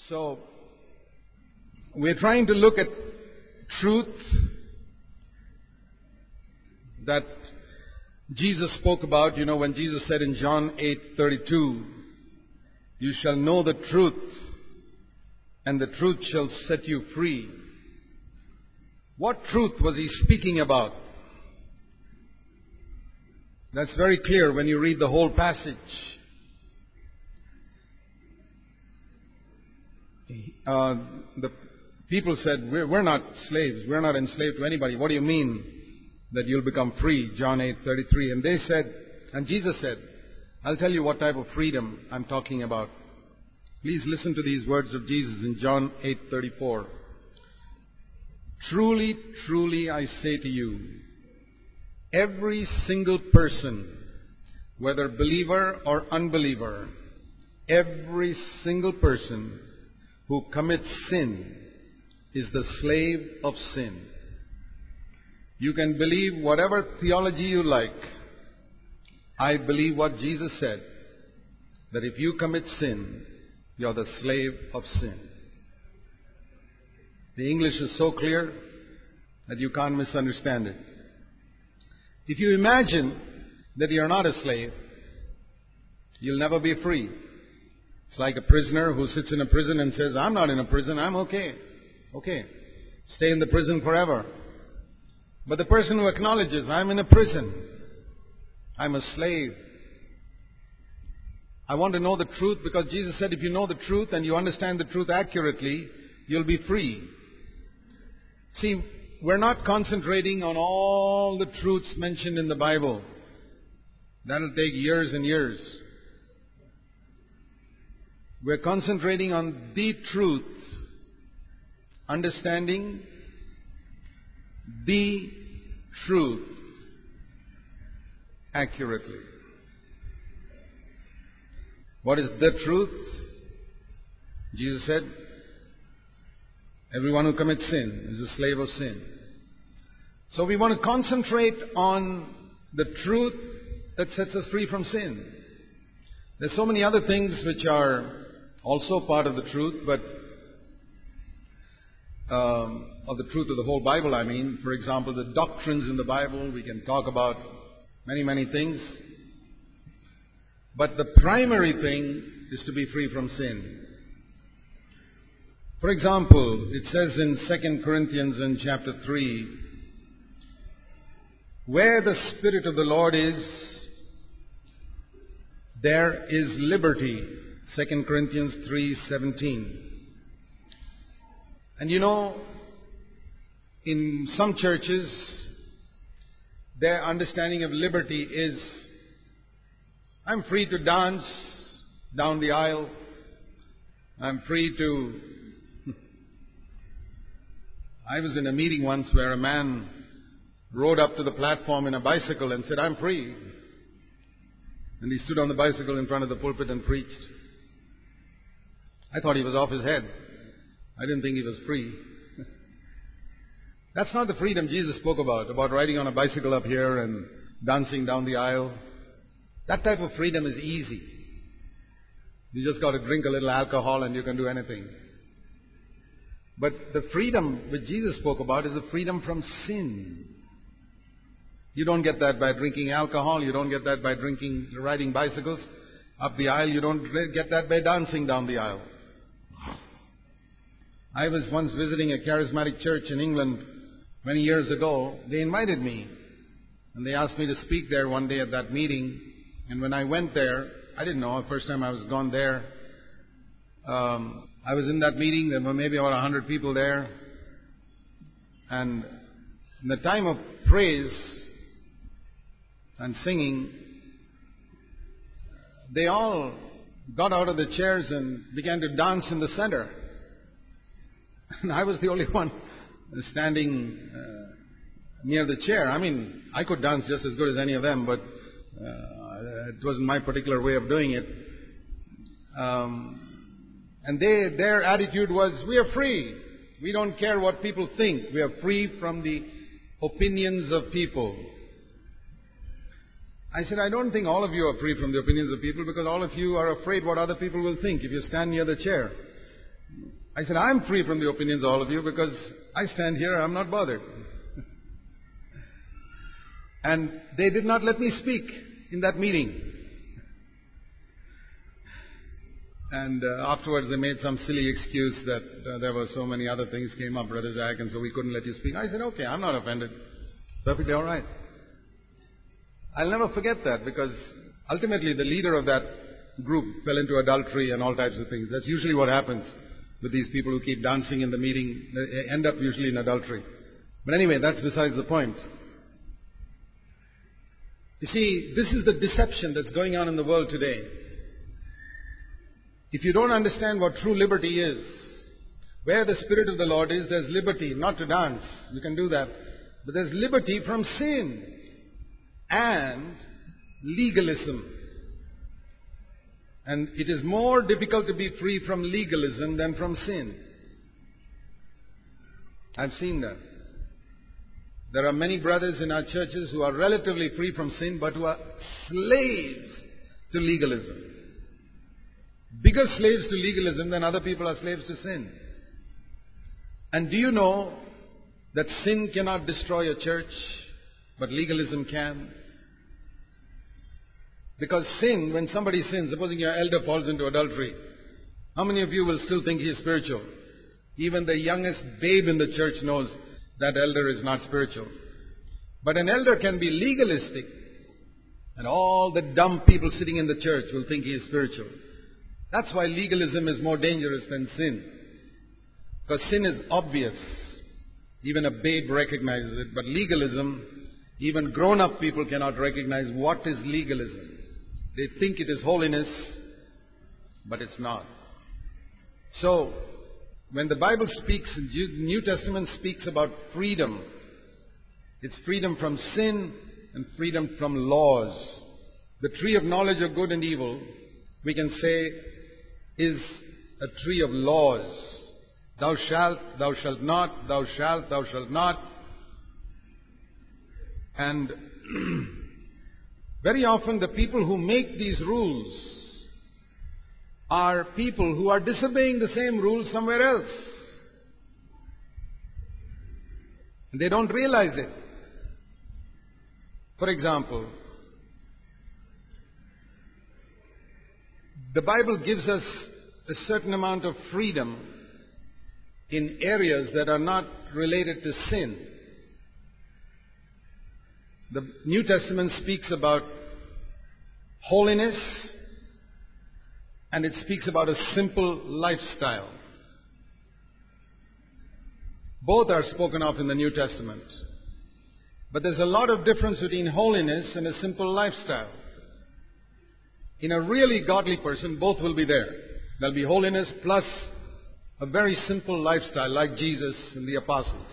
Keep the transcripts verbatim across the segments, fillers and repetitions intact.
So, we're trying to look at truth that Jesus spoke about. You know, when Jesus said in John eight thirty-two, "You shall know the truth, and the truth shall set you free." What truth was he speaking about? That's very clear when you read the whole passage. Uh, the people said, we're, we're not slaves. We're not enslaved to anybody. What do you mean that you'll become free? John eight thirty-three. And they said, and Jesus said, I'll tell you what type of freedom I'm talking about. Please listen to these words of Jesus in John eight thirty-four. "Truly, truly, I say to you, every single person, whether believer or unbeliever, every single person who commits sin is the slave of sin." You can believe whatever theology you like. I believe what Jesus said, that if you commit sin, you're the slave of sin. The English is so clear that you can't misunderstand it. If you imagine that you're not a slave, you'll never be free. It's like a prisoner who sits in a prison and says, I'm not in a prison, I'm okay. Okay. Stay in the prison forever. But the person who acknowledges, I'm in a prison, I'm a slave. I want to know the truth because Jesus said if you know the truth and you understand the truth accurately, you'll be free. See, we're not concentrating on all the truths mentioned in the Bible. That'll take years and years. We're concentrating on the truth, understanding the truth accurately. What is the truth? Jesus said, everyone who commits sin is a slave of sin. So we want to concentrate on the truth that sets us free from sin. There's so many other things which are also part of the truth, but um, of the truth of the whole Bible, I mean. For example, the doctrines in the Bible, we can talk about many, many things. But the primary thing is to be free from sin. For example, it says in Second Corinthians in chapter three, where the Spirit of the Lord is, there is liberty. Second Corinthians three seventeen. And you know, in some churches, their understanding of liberty is, I'm free to dance down the aisle. I'm free to... I was in a meeting once where a man rode up to the platform in a bicycle and said, I'm free. And he stood on the bicycle in front of the pulpit and preached. I thought he was off his head. I didn't think he was free. That's not the freedom Jesus spoke about, about riding on a bicycle up here and dancing down the aisle. That type of freedom is easy. You just got to drink a little alcohol and you can do anything. But the freedom which Jesus spoke about is the freedom from sin. You don't get that by drinking alcohol. You don't get that by drinking, riding bicycles up the aisle. You don't get that by dancing down the aisle. I was once visiting a charismatic church in England many years ago. They invited me and they asked me to speak there one day at that meeting. And when I went there, I didn't know, the first time I was gone there, um, I was in that meeting. There were maybe about a hundred people there. And in the time of praise and singing, they all got out of the chairs and began to dance in the center. And I was the only one standing uh, near the chair. I mean, I could dance just as good as any of them, but uh, it wasn't my particular way of doing it. Um, and they, their attitude was, we are free. We don't care what people think. We are free from the opinions of people. I said, I don't think all of you are free from the opinions of people because all of you are afraid what other people will think if you stand near the chair. I said, I'm free from the opinions of all of you because I stand here, I'm not bothered. And they did not let me speak in that meeting. And uh, afterwards they made some silly excuse that uh, there were so many other things came up, Brother Zach, and so we couldn't let you speak. I said, okay, I'm not offended. It's perfectly all right. I'll never forget that because ultimately the leader of that group fell into adultery and all types of things. That's usually what happens with these people who keep dancing in the meeting. They end up usually in adultery. But anyway, that's besides the point. You see, this is the deception that's going on in the world today. If you don't understand what true liberty is, where the Spirit of the Lord is, there's liberty, not to dance. You can do that. But there's liberty from sin and legalism. And it is more difficult to be free from legalism than from sin. I've seen that. There are many brothers in our churches who are relatively free from sin, but who are slaves to legalism. Bigger slaves to legalism than other people are slaves to sin. And do you know that sin cannot destroy a church, but legalism can? Because sin, when somebody sins, supposing your elder falls into adultery, how many of you will still think he is spiritual? Even the youngest babe in the church knows that elder is not spiritual. But an elder can be legalistic, and all the dumb people sitting in the church will think he is spiritual. That's why legalism is more dangerous than sin. Because sin is obvious. Even a babe recognizes it. But legalism, even grown-up people cannot recognize what is legalism. They think it is holiness, but it's not. So, when the Bible speaks, the New Testament speaks about freedom, it's freedom from sin and freedom from laws. The tree of knowledge of good and evil, we can say, is a tree of laws. Thou shalt, thou shalt not, thou shalt, thou shalt not. And very often the people who make these rules are people who are disobeying the same rules somewhere else. And they don't realize it. For example, the Bible gives us a certain amount of freedom in areas that are not related to sin. The New Testament speaks about holiness, and it speaks about a simple lifestyle. Both are spoken of in the New Testament. But there's a lot of difference between holiness and a simple lifestyle. In a really godly person, both will be there. There'll be holiness plus a very simple lifestyle like Jesus and the apostles.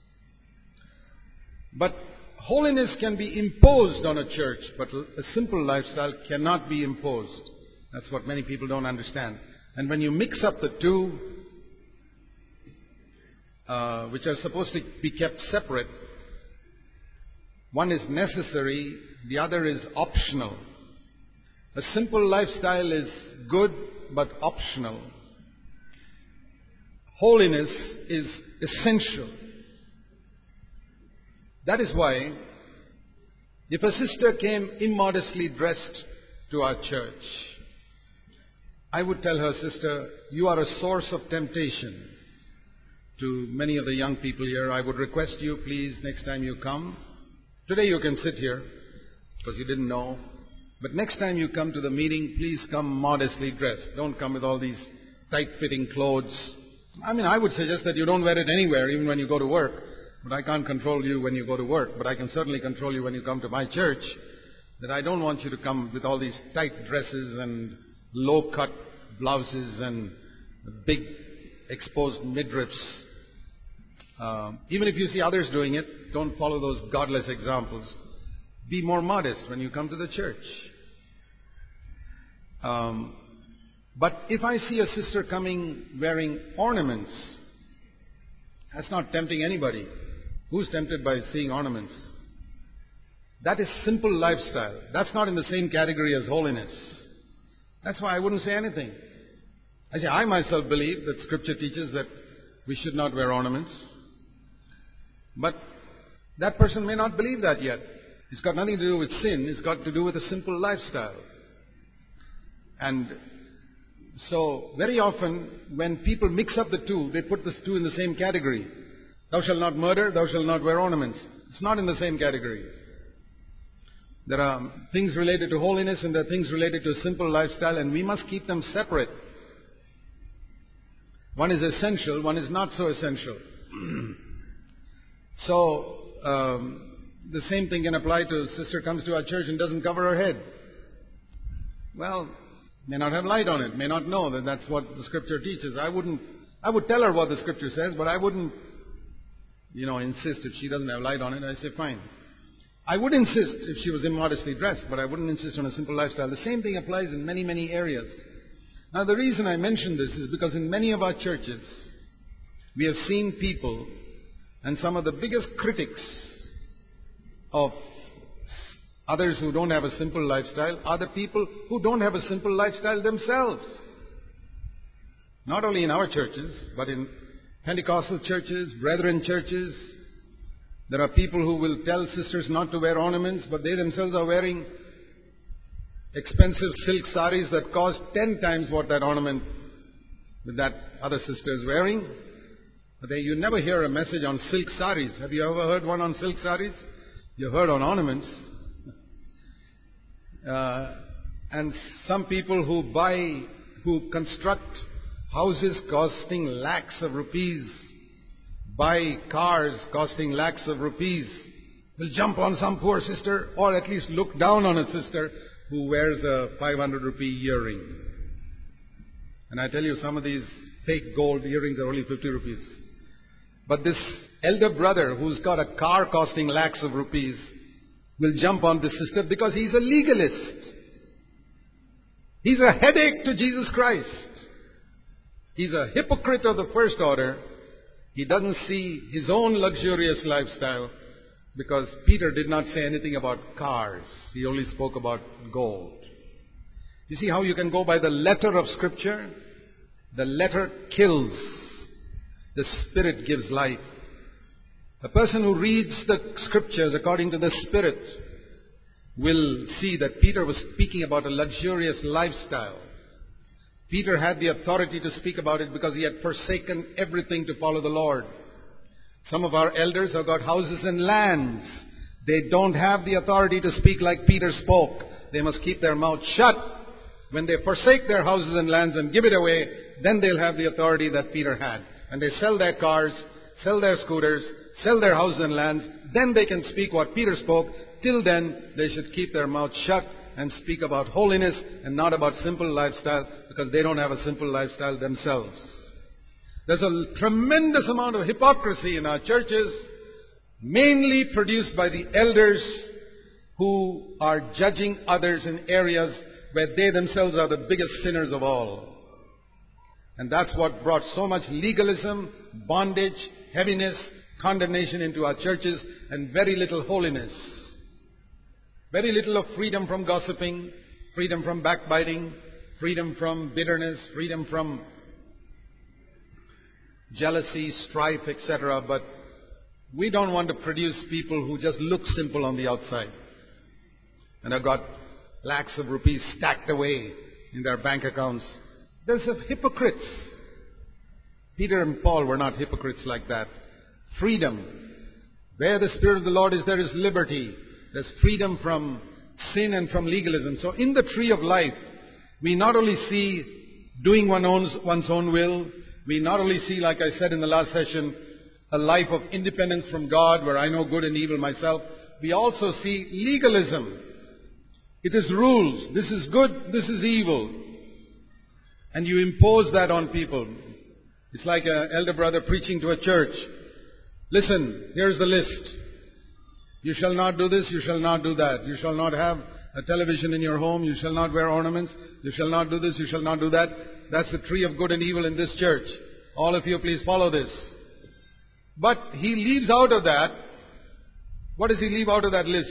But holiness can be imposed on a church, but a simple lifestyle cannot be imposed. That's what many people don't understand. And when you mix up the two, uh, which are supposed to be kept separate, one is necessary, the other is optional. A simple lifestyle is good but optional. Holiness is essential. That is why if a sister came immodestly dressed to our church, I would tell her, sister, you are a source of temptation to many of the young people here. I would request you, please, next time you come. Today you can sit here because you didn't know. But next time you come to the meeting, please come modestly dressed. Don't come with all these tight-fitting clothes. I mean, I would suggest that you don't wear it anywhere, even when you go to work. But I can't control you when you go to work. But I can certainly control you when you come to my church. That I don't want you to come with all these tight dresses and low-cut blouses and big exposed midriffs. Uh, even if you see others doing it, don't follow those godless examples. Be more modest when you come to the church. Um, but if I see a sister coming wearing ornaments, that's not tempting anybody. Who's tempted by seeing ornaments? That is simple lifestyle. That's not in the same category as holiness. That's why I wouldn't say anything. I say, I myself believe that Scripture teaches that we should not wear ornaments. But that person may not believe that yet. It's got nothing to do with sin. It's got to do with a simple lifestyle. And so, very often, when people mix up the two, they put the two in the same category. Thou shalt not murder, thou shalt not wear ornaments. It's not in the same category. There are things related to holiness and there are things related to a simple lifestyle, and we must keep them separate. One is essential, one is not so essential. So, um, the same thing can apply to a sister comes to our church and doesn't cover her head. Well, may not have light on it, may not know that that's what the Scripture teaches. I wouldn't, I would tell her what the Scripture says, but I wouldn't, you know, insist if she doesn't have light on it. I say, fine. I would insist if she was immodestly dressed, but I wouldn't insist on a simple lifestyle. The same thing applies in many, many areas. Now, the reason I mention this is because in many of our churches, we have seen people, and some of the biggest critics of others who don't have a simple lifestyle are the people who don't have a simple lifestyle themselves. Not only in our churches, but in Pentecostal churches, Brethren churches. There are people who will tell sisters not to wear ornaments, but they themselves are wearing expensive silk saris that cost ten times what that ornament that that other sister is wearing. But they, you never hear a message on silk saris. Have you ever heard one on silk saris? You heard on ornaments. Uh, and some people who buy, who construct houses costing lakhs of rupees, buy cars costing lakhs of rupees, will jump on some poor sister, or at least look down on a sister who wears a five hundred rupee earring. And I tell you, some of these fake gold earrings are only fifty rupees. But this elder brother who's got a car costing lakhs of rupees will jump on this sister because he's a legalist. He's a headache to Jesus Christ. He's a hypocrite of the first order. He doesn't see his own luxurious lifestyle because Peter did not say anything about cars. He only spoke about gold. You see how you can go by the letter of Scripture? The letter kills. The Spirit gives life. A person who reads the Scriptures according to the Spirit will see that Peter was speaking about a luxurious lifestyle. Peter had the authority to speak about it because he had forsaken everything to follow the Lord. Some of our elders have got houses and lands. They don't have the authority to speak like Peter spoke. They must keep their mouth shut. When they forsake their houses and lands and give it away, then they'll have the authority that Peter had. And they sell their cars, sell their scooters, sell their houses and lands, then they can speak what Peter spoke. Till then, they should keep their mouth shut and speak about holiness and not about simple lifestyle, because they don't have a simple lifestyle themselves. There's a tremendous amount of hypocrisy in our churches, mainly produced by the elders who are judging others in areas where they themselves are the biggest sinners of all. And that's what brought so much legalism, bondage, heaviness, condemnation into our churches, and very little holiness. Very little of freedom from gossiping, freedom from backbiting, freedom from bitterness, freedom from jealousy, strife, et cetera. But we don't want to produce people who just look simple on the outside and have got lakhs of rupees stacked away in their bank accounts. There's a hypocrites. Peter and Paul were not hypocrites like that. Freedom. Where the Spirit of the Lord is, there is liberty. There's freedom from sin and from legalism. So in the tree of life, we not only see doing one owns, one's own will, we not only see, like I said in the last session, a life of independence from God where I know good and evil myself, we also see legalism. It is rules. This is good, this is evil. And you impose that on people. It's like an elder brother preaching to a church. Listen, here's the list. You shall not do this, you shall not do that. You shall not have a television in your home. You shall not wear ornaments. You shall not do this, you shall not do that. That's the tree of good and evil in this church. All of you, please follow this. But he leaves out of that. What does he leave out of that list?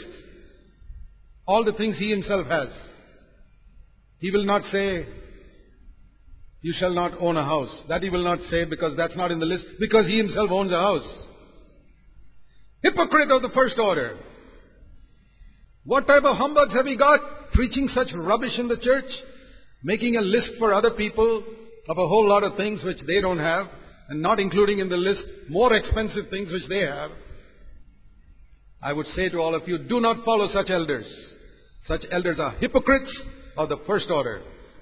All the things he himself has. He will not say, You shall not own a house. That he will not say because that's not in the list, because he himself owns a house. Hypocrite of the first order. What type of humbugs have we got preaching such rubbish in the church? Making a list for other people of a whole lot of things which they don't have, and not including in the list more expensive things which they have. I would say to all of you, do not follow such elders. Such elders are hypocrites of the first order.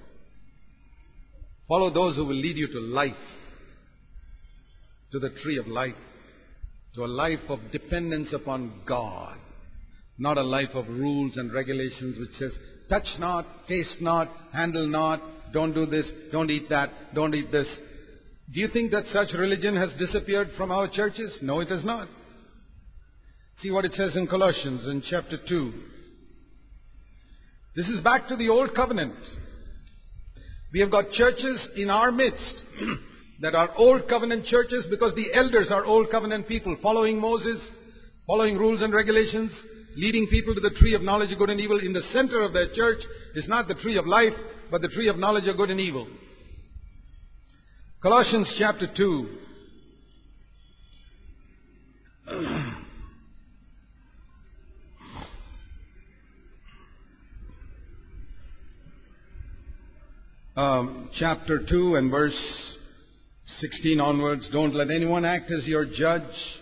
Follow those who will lead you to life, to the tree of life, to a life of dependence upon God, not a life of rules and regulations which says, touch not, taste not, handle not, don't do this, don't eat that, don't eat this. Do you think that such religion has disappeared from our churches? No, it has not. See what it says in Colossians in chapter two. This is back to the old covenant. We have got churches in our midst that are old covenant churches because the elders are old covenant people, following Moses, following rules and regulations, leading people to the tree of knowledge of good and evil. In the center of their church is not the tree of life, but the tree of knowledge of good and evil. Colossians chapter two. Um, chapter two and verse sixteen onwards. Don't let anyone act as your judge.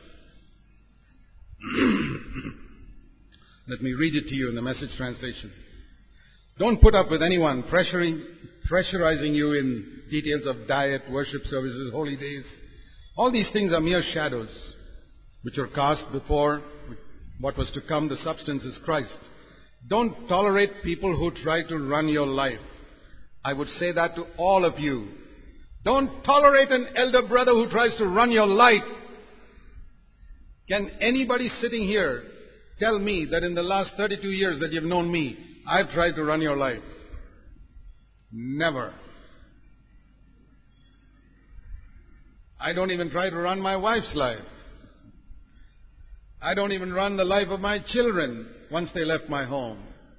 Let me read it to you in the Message translation. Don't put up with anyone pressuring, pressurizing you in details of diet, worship services, holy days. All these things are mere shadows which are cast before what was to come. The substance is Christ. Don't tolerate people who try to run your life. I would say that to all of you. Don't tolerate an elder brother who tries to run your life. Can anybody sitting here tell me that in the last thirty-two years that you've known me, I've tried to run your life? Never. I don't even try to run my wife's life. I don't even run the life of my children once they left my home.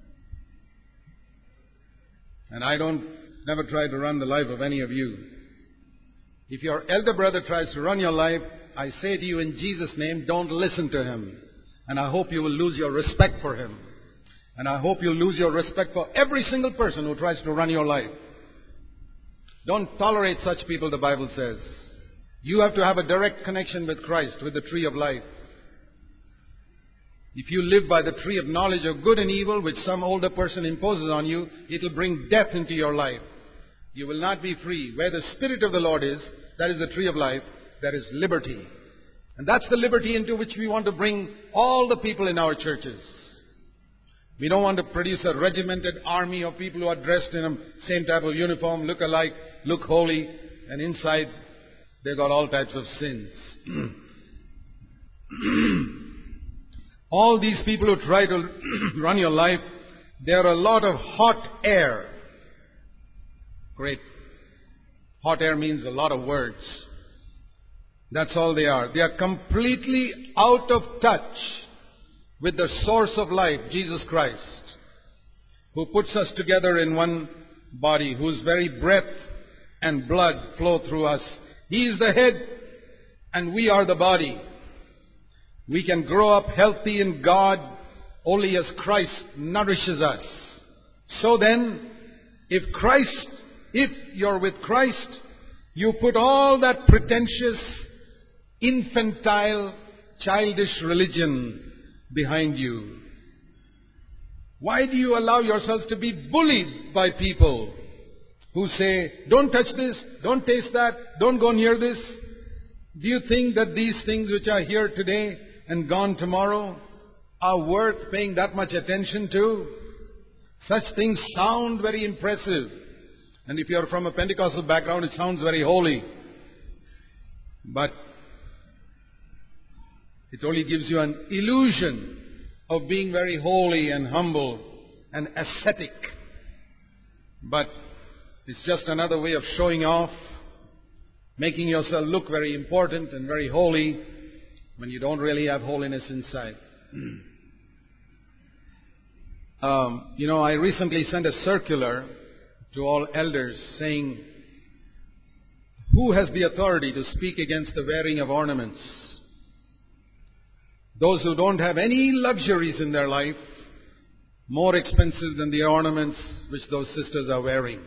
And I don't never try to run the life of any of you. If your elder brother tries to run your life, I say to you in Jesus' name, don't listen to him. And I hope you will lose your respect for him. And I hope you'll lose your respect for every single person who tries to run your life. Don't tolerate such people, the Bible says. You have to have a direct connection with Christ, with the tree of life. If you live by the tree of knowledge of good and evil, which some older person imposes on you, it will bring death into your life. You will not be free. Where the Spirit of the Lord is, that is the tree of life, there is liberty. And that's the liberty into which we want to bring all the people in our churches. We don't want to produce a regimented army of people who are dressed in the same type of uniform, look alike, look holy, and inside they've got all types of sins. All these people who try to run your life, they are a lot of hot air. Great. Hot air means a lot of words. That's all they are. They are completely out of touch with the source of life, Jesus Christ, who puts us together in one body, whose very breath and blood flow through us. He is the head and we are the body. We can grow up healthy in God only as Christ nourishes us. So then, if Christ, if you're with Christ, you put all that pretentious, infantile, childish religion behind you. Why do you allow yourselves to be bullied by people who say, don't touch this, don't taste that, don't go near this? Do you think that these things which are here today and gone tomorrow are worth paying that much attention to? Such things sound very impressive. And if you're from a Pentecostal background, it sounds very holy. But it only gives you an illusion of being very holy and humble and ascetic. But it's just another way of showing off, making yourself look very important and very holy when you don't really have holiness inside. um, you know, I recently sent a circular to all elders saying Who has the authority to speak against the wearing of ornaments? Those who don't have any luxuries in their life, more expensive than the ornaments which those sisters are wearing.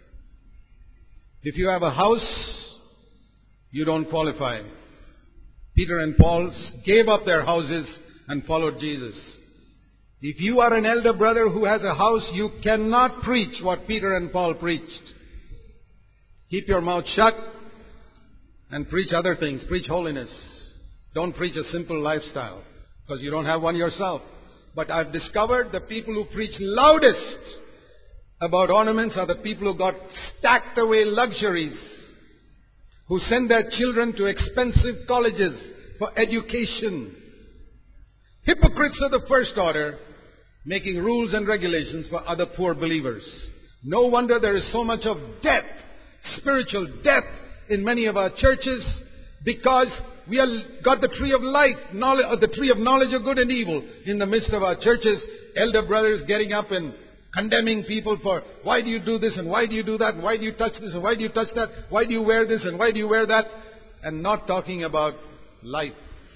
If you have a house, you don't qualify. Peter and Paul gave up their houses and followed Jesus. If you are an elder brother who has a house, you cannot preach what Peter and Paul preached. Keep your mouth shut and preach other things. Preach holiness. Don't preach a simple lifestyle, because you don't have one yourself. But I've discovered the people who preach loudest about ornaments are the people who got stacked away luxuries, who send their children to expensive colleges for education. Hypocrites of the first order, making rules and regulations for other poor believers. No wonder there is so much of death, spiritual death in many of our churches, because we have got the tree of life, knowledge, or the tree of knowledge of good and evil in the midst of our churches. Elder brothers getting up and condemning people for, why do you do this and why do you do that and why do you touch this and why do you touch that, why do you wear this and why do you wear that, and not talking about life.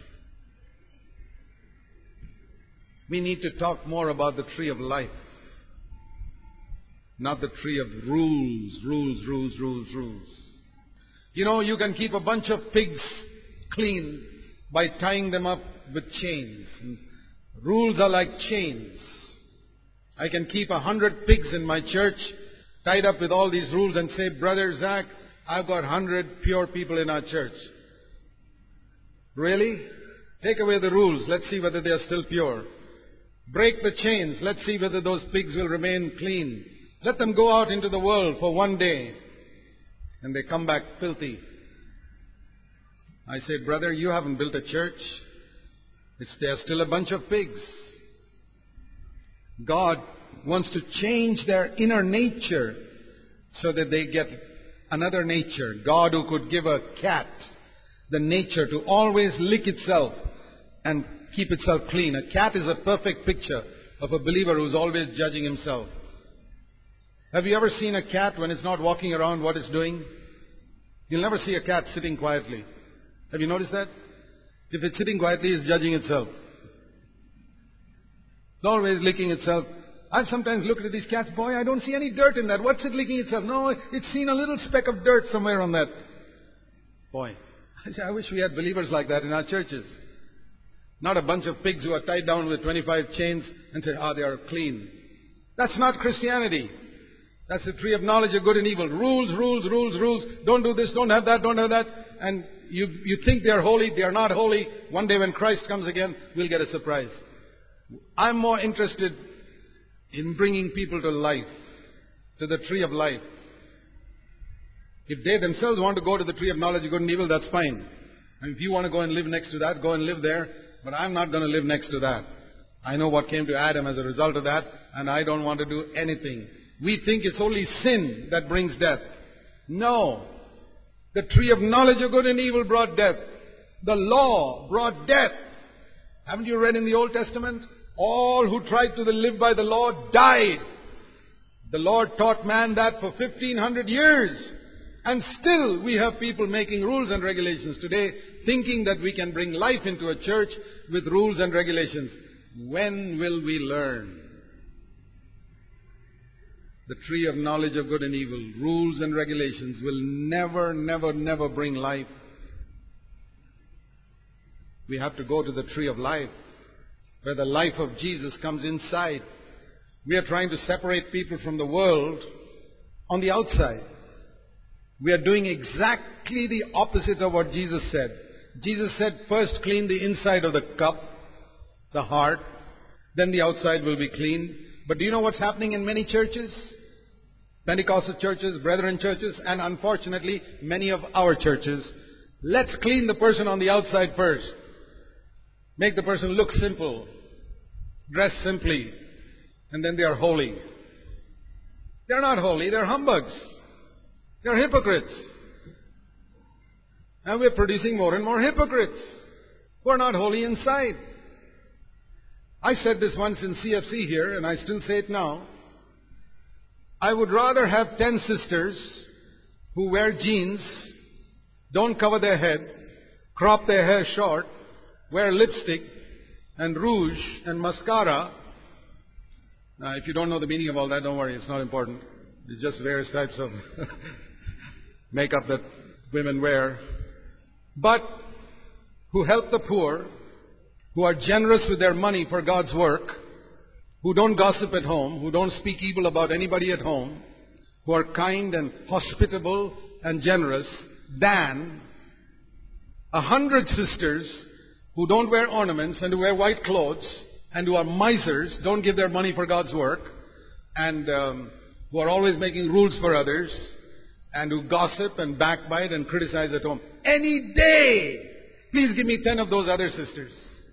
We need to talk more about the tree of life, not the tree of rules, rules, rules, rules, rules. You know, you can keep a bunch of pigs clean by tying them up with chains. And rules are like chains. I can keep a hundred pigs in my church tied up with all these rules and say, Brother Zach, I've got a hundred pure people in our church. Really? Take away the rules. Let's see whether they are still pure. Break the chains. Let's see whether those pigs will remain clean. Let them go out into the world for one day, and they come back filthy. I say, brother, you haven't built a church. It's, they're still a bunch of pigs. God wants to change their inner nature so that they get another nature. God, who could give a cat the nature to always lick itself and keep itself clean. A cat is a perfect picture of a believer who's always judging himself. Have you ever seen a cat when it's not walking around what it's doing? You'll never see a cat sitting quietly. Have you noticed that? If it's sitting quietly, it's judging itself. It's always licking itself. I've sometimes looked at these cats. Boy, I don't see any dirt in that. What's it licking itself? No, it's seen a little speck of dirt somewhere on that. Boy, I wish we had believers like that in our churches. Not a bunch of pigs who are tied down with twenty-five chains and say, ah, they are clean. That's not Christianity. That's the tree of knowledge of good and evil. Rules, rules, rules, rules. Don't do this, don't have that, don't have that. And you, you think they are holy, they are not holy. One day when Christ comes again, we'll get a surprise. I'm more interested in bringing people to life, to the tree of life. If they themselves want to go to the tree of knowledge of good and evil, that's fine. And if you want to go and live next to that, go and live there. But I'm not going to live next to that. I know what came to Adam as a result of that, and I don't want to do anything. We think it's only sin that brings death. No. The tree of knowledge of good and evil brought death. The law brought death. Haven't you read in the Old Testament? All who tried to live by the law died. The Lord taught man that for fifteen hundred years. And still we have people making rules and regulations today, thinking that we can bring life into a church with rules and regulations. When will we learn? The tree of knowledge of good and evil, rules and regulations will never, never, never bring life. We have to go to the tree of life, where the life of Jesus comes inside. We are trying to separate people from the world on the outside. We are doing exactly the opposite of what Jesus said. Jesus said, first clean the inside of the cup, the heart, then the outside will be clean. But do you know what's happening in many churches? Pentecostal churches, Brethren churches, and unfortunately many of our churches. Let's clean the person on the outside first. Make the person look simple, dress simply, and then they are holy. They're not holy, they're humbugs. They're hypocrites. And we're producing more and more hypocrites who are not holy inside. I said this once in C F C here, and I still say it now. I would rather have ten sisters who wear jeans don't cover their head, crop their hair short, wear lipstick and rouge and mascara. Now, if you don't know the meaning of all that, don't worry, it's not important. It's just various types of makeup that women wear. But who help the poor, who are generous with their money for God's work, who don't gossip at home, who don't speak evil about anybody at home, who are kind and hospitable and generous, than a hundred sisters who don't wear ornaments and who wear white clothes and who are misers, don't give their money for God's work, and um, who are always making rules for others, and who gossip and backbite and criticize at home. Any day, please give me ten of those other sisters.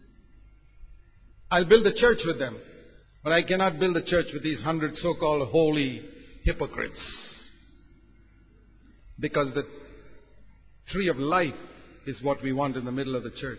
I'll build a church with them. But I cannot build a church with these hundred so-called holy hypocrites. Because the tree of life is what we want in the middle of the church.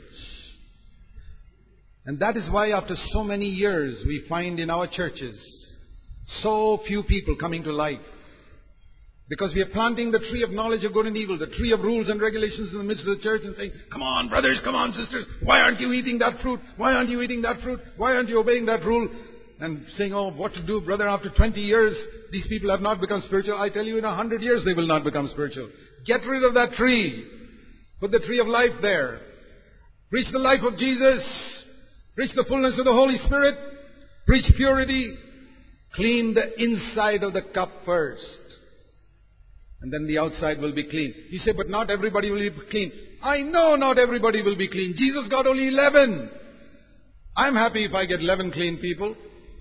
And that is why after so many years we find in our churches so few people coming to life. Because we are planting the tree of knowledge of good and evil, the tree of rules and regulations in the midst of the church, and saying, come on brothers, come on sisters, why aren't you eating that fruit? Why aren't you eating that fruit? Why aren't you obeying that rule? And saying, oh, what to do, brother, after twenty years, these people have not become spiritual. I tell you, in a hundred years they will not become spiritual. Get rid of that tree. Put the tree of life there. Preach the life of Jesus. Preach the fullness of the Holy Spirit. Preach purity. Clean the inside of the cup first. And then the outside will be clean. You say, but not everybody will be clean. I know not everybody will be clean. Jesus got only eleven. I'm happy if I get eleven clean people.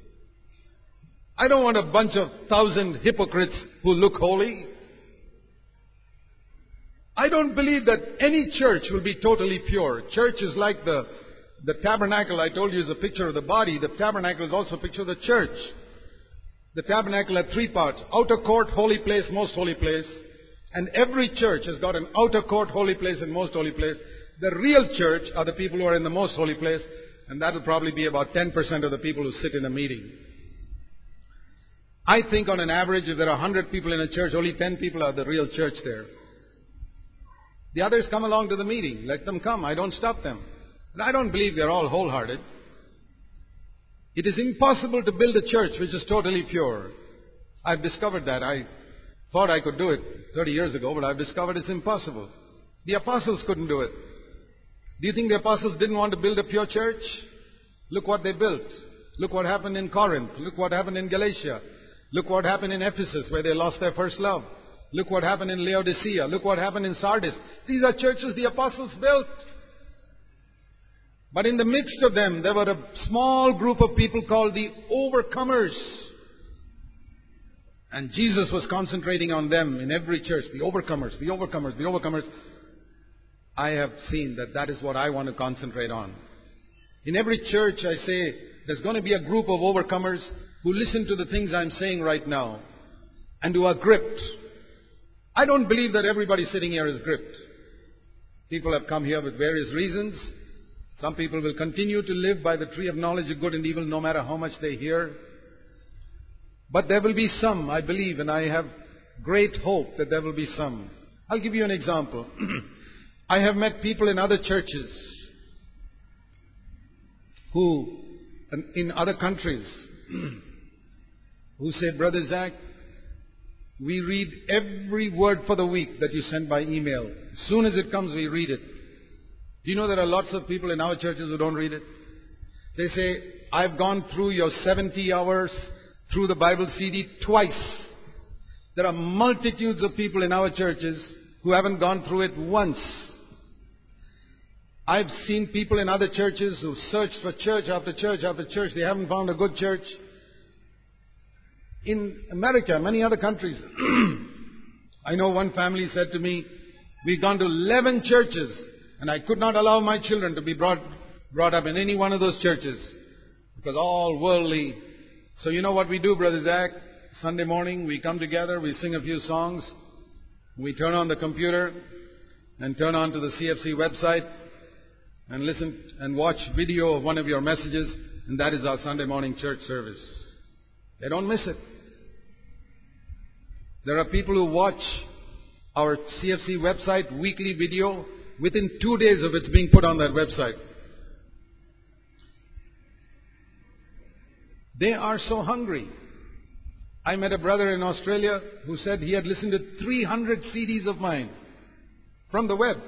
I don't want a bunch of thousand hypocrites who look holy. I don't believe that any church will be totally pure. Church is like the, the tabernacle I told you is a picture of the body. The tabernacle is also a picture of the church. The tabernacle had three parts. Outer court, holy place, most holy place. And every church has got an outer court, holy place, and most holy place. The real church are the people who are in the most holy place. And that will probably be about ten percent of the people who sit in a meeting. I think on an average, if there are one hundred people in a church, only ten people are the real church there. The others come along to the meeting. Let them come. I don't stop them. And I don't believe they're all wholehearted. It is impossible to build a church which is totally pure. I've discovered that. I thought I could do it thirty years ago, but I've discovered it's impossible. The apostles couldn't do it. Do you think the apostles didn't want to build a pure church? Look what they built. Look what happened in Corinth. Look what happened in Galatia. Look what happened in Ephesus, where they lost their first love. Look what happened in Laodicea. Look what happened in Sardis. These are churches the apostles built. But in the midst of them, there were a small group of people called the overcomers. And Jesus was concentrating on them in every church. The overcomers, the overcomers, the overcomers. I have seen that that is what I want to concentrate on. In every church, I say, there's going to be a group of overcomers who listen to the things I'm saying right now and who are gripped. I don't believe that everybody sitting here is gripped. People have come here with various reasons. Some people will continue to live by the tree of knowledge of good and evil no matter how much they hear. But there will be some, I believe, and I have great hope that there will be some. I'll give you an example. I have met people in other churches who, in other countries, who say, Brother Zach, we read every word for the week that you send by email. As soon as it comes, we read it. Do you know there are lots of people in our churches who don't read it? They say, I've gone through your seventy hours through the Bible C D twice. There are multitudes of people in our churches who haven't gone through it once. I've seen people in other churches who searched for church after church after church. They haven't found a good church. In America, many other countries, I know one family said to me, we've gone to eleven churches and I could not allow my children to be brought, brought up in any one of those churches because all worldly. So you know what we do, Brother Zach? Sunday morning we come together, we sing a few songs, we turn on the computer and turn on to the C F C website and listen and watch video of one of your messages, and that is our Sunday morning church service. They don't miss it. There are people who watch our C F C website weekly video. Within two days of it being put on that website. They are so hungry. I met a brother in Australia who said he had listened to three hundred C Ds of mine from the web.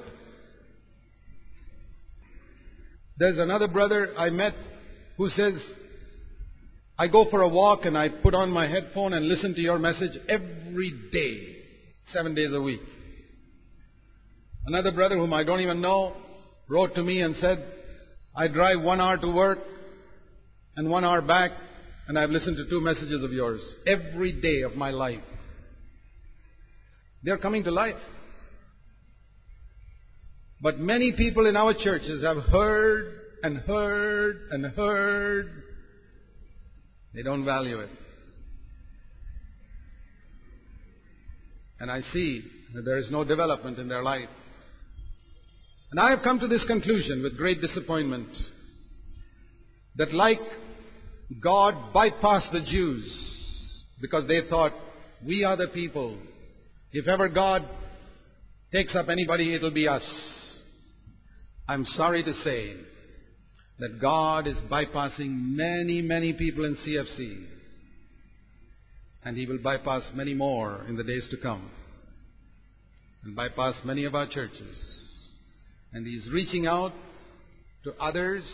There's another brother I met who says, I go for a walk and I put on my headphone and listen to your message every day, seven days a week. Another brother whom I don't even know wrote to me and said, I drive one hour to work and one hour back, and I've listened to two messages of yours every day of my life. They're coming to life. But many people in our churches have heard and heard and heard. They don't value it. And I see that there is no development in their life. And I have come to this conclusion with great disappointment that like God bypassed the Jews because they thought, we are the people. If ever God takes up anybody, it'll be us. I'm sorry to say that God is bypassing many, many people in C F C. And He will bypass many more in the days to come. And bypass many of our churches. And He's reaching out to others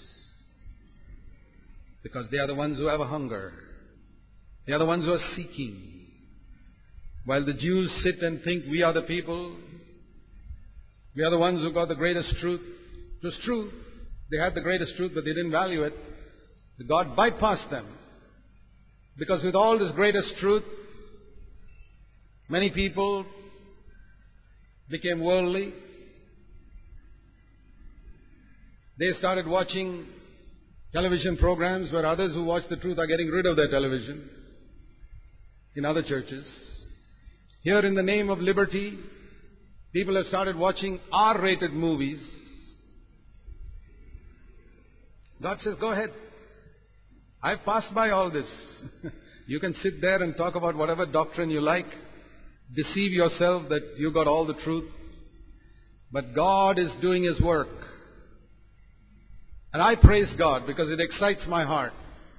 because they are the ones who have a hunger. They are the ones who are seeking. While the Jews sit and think we are the people, we are the ones who got the greatest truth. It was true. They had the greatest truth, but they didn't value it. God bypassed them. Because with all this greatest truth, many people became worldly. They started watching television programs where others who watch the truth are getting rid of their television in other churches. Here in the name of liberty, people have started watching R-rated movies. God says, go ahead. I've passed by all this. You can sit there and talk about whatever doctrine you like. Deceive yourself that you got all the truth. But God is doing His work. And I praise God because it excites my heart.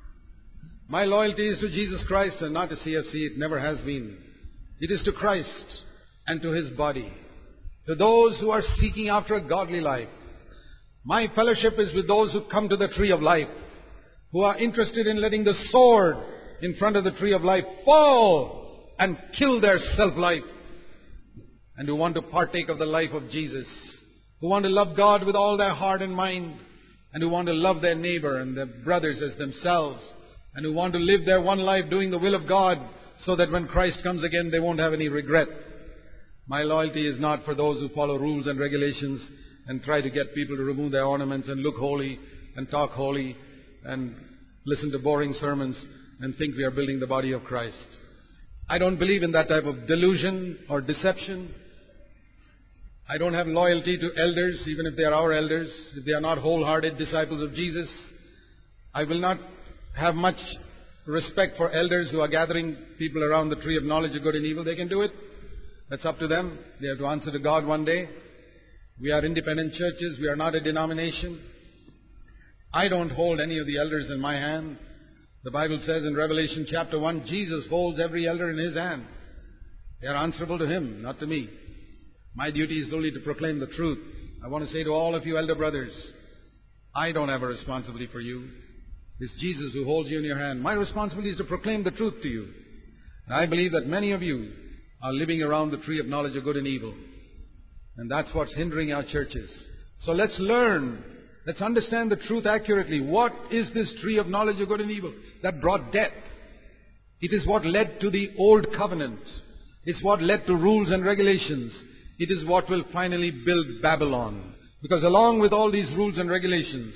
My loyalty is to Jesus Christ and not to C F C. It never has been. It is to Christ and to His body. To those who are seeking after a godly life. My fellowship is with those who come to the tree of life, who are interested in letting the sword in front of the tree of life fall and kill their self-life, and who want to partake of the life of Jesus, who want to love God with all their heart and mind, and who want to love their neighbor and their brothers as themselves, and who want to live their one life doing the will of God so that when Christ comes again they won't have any regret. My loyalty is not for those who follow rules and regulations and try to get people to remove their ornaments and look holy and talk holy and listen to boring sermons and think we are building the body of Christ. I don't believe in that type of delusion or deception. I don't have loyalty to elders, even if they are our elders. If they are not wholehearted disciples of Jesus, I will not have much respect for elders who are gathering people around the tree of knowledge of good and evil. They can do it. That's up to them. They have to answer to God one day. We are independent churches. We are not a denomination. I don't hold any of the elders in my hand. The Bible says in Revelation chapter one, Jesus holds every elder in His hand. They are answerable to Him, not to me. My duty is only to proclaim the truth. I want to say to all of you elder brothers, I don't have a responsibility for you. It's Jesus who holds you in your hand. My responsibility is to proclaim the truth to you. And I believe that many of you are living around the tree of knowledge of good and evil. And that's what's hindering our churches. So let's learn. Let's understand the truth accurately. What is this tree of knowledge of good and evil that brought death? It is what led to the old covenant. It's what led to rules and regulations. It is what will finally build Babylon. Because along with all these rules and regulations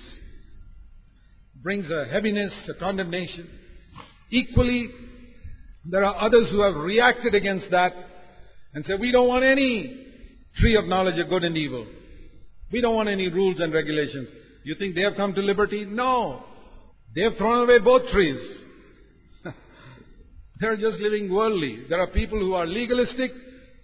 brings a heaviness, a condemnation. Equally, there are others who have reacted against that and say, we don't want any tree of knowledge of good and evil. We don't want any rules and regulations. You think they have come to liberty? No. They have thrown away both trees. They're just living worldly. There are people who are legalistic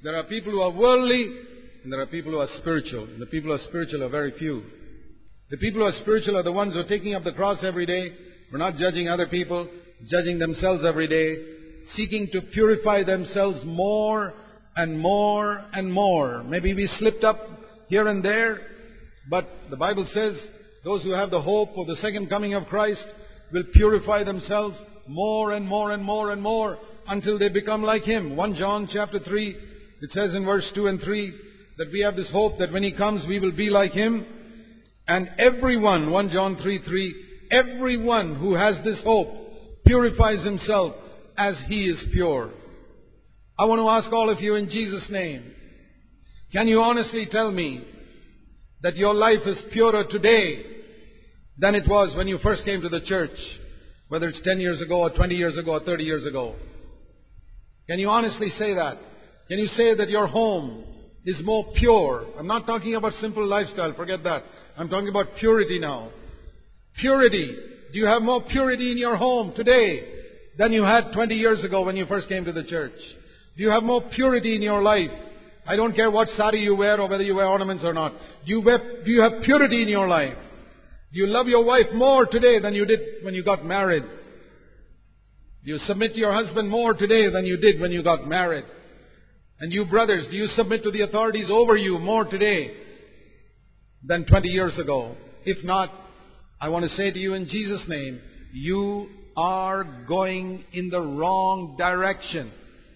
There are people who are worldly, and there are people who are spiritual. And the people who are spiritual are very few. The people who are spiritual are the ones who are taking up the cross every day. We're not judging other people, judging themselves every day, seeking to purify themselves more and more and more. Maybe we slipped up here and there, but the Bible says those who have the hope of the second coming of Christ will purify themselves more and more and more and more until they become like Him. First John chapter three, it says in verse two and three that we have this hope that when He comes we will be like Him. And everyone, First John three three, everyone who has this hope purifies himself as He is pure. I want to ask all of you in Jesus' name, can you honestly tell me that your life is purer today than it was when you first came to the church, whether it's ten years ago or twenty years ago or thirty years ago? Can you honestly say that? Can you say that your home is more pure? I'm not talking about simple lifestyle, forget that. I'm talking about purity now. Purity. Do you have more purity in your home today than you had twenty years ago when you first came to the church? Do you have more purity in your life? I don't care what sari you wear or whether you wear ornaments or not. Do you, wear, do you have purity in your life? Do you love your wife more today than you did when you got married? Do you submit to your husband more today than you did when you got married? And you brothers, do you submit to the authorities over you more today than twenty years ago? If not, I want to say to you in Jesus' name, you are going in the wrong direction.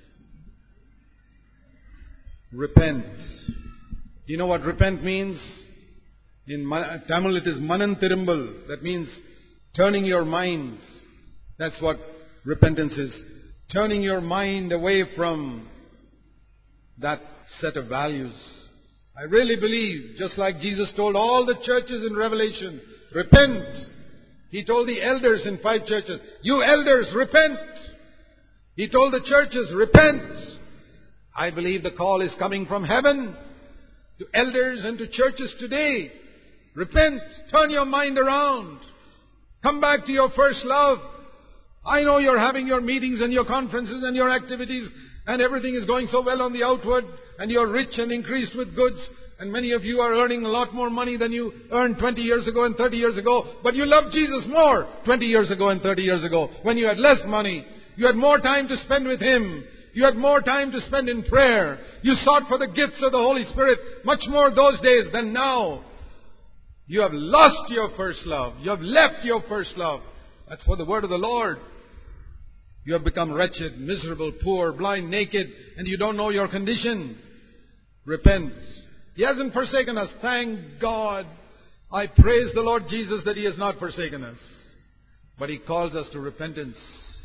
Repent. Do you know what repent means? In Tamil it is mananthirambal. That means turning your mind. That's what repentance is. Turning your mind away from that set of values. I really believe, just like Jesus told all the churches in Revelation, repent. He told the elders in five churches, you elders, repent. He told the churches, repent. I believe the call is coming from heaven to elders and to churches today. Repent. Turn your mind around. Come back to your first love. I know you're having your meetings and your conferences and your activities and everything is going so well on the outward and you're rich and increased with goods and many of you are earning a lot more money than you earned twenty years ago and thirty years ago. But you loved Jesus more twenty years ago and thirty years ago when you had less money. You had more time to spend with Him. You had more time to spend in prayer. You sought for the gifts of the Holy Spirit much more those days than now. You have lost your first love. You have left your first love. That's for the word of the Lord. You have become wretched, miserable, poor, blind, naked, and you don't know your condition. Repent. He hasn't forsaken us. Thank God. I praise the Lord Jesus that He has not forsaken us. But He calls us to repentance.